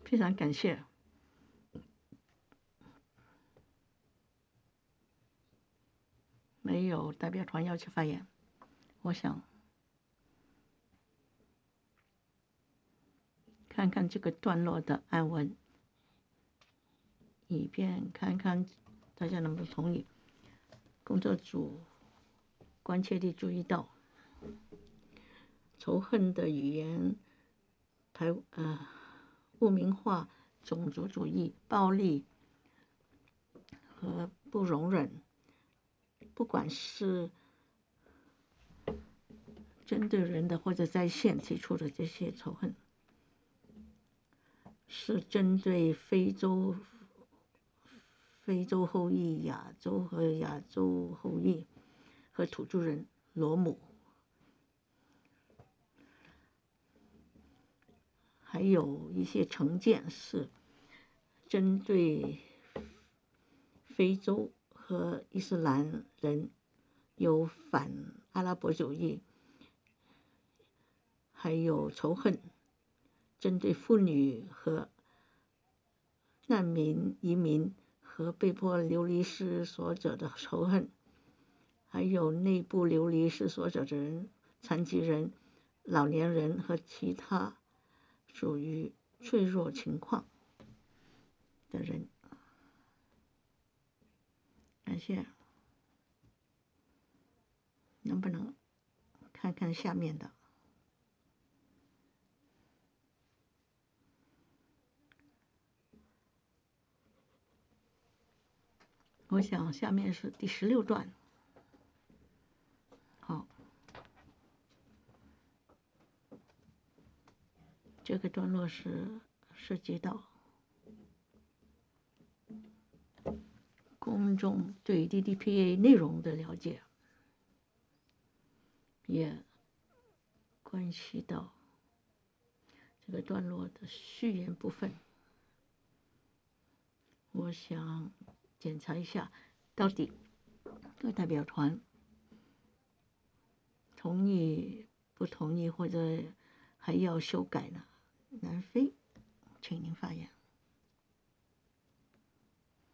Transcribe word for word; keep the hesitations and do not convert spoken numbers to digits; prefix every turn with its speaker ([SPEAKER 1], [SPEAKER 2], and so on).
[SPEAKER 1] 非常感谢。没有代表团要求发言，我想看看这个段落的暗文，以便看看大家能不能同意。工作组关切地注意到，仇恨的语言、台呃污名化、种族主义、暴力和不容忍，不管是针对人的或者在线提出的这些仇恨，是针对非洲、非洲后裔、亚洲和亚洲后裔和土著人、罗姆，还有一些成见是针对非洲和伊斯兰人，有反阿拉伯主义，还有仇恨针对妇女和难民、移民和被迫流离失所者的仇恨，还有内部流离失所者的人、残疾人、老年人和其他属于脆弱情况的人。感谢。能不能看看下面的？我想下面是第十六段。好，这个段落是涉及到公众对 D D P A 内容的了解，也关系到这个段落的序言部分。我想检查一下，到底各代表团同意不同意，或者还要修改呢？南非，请您发言。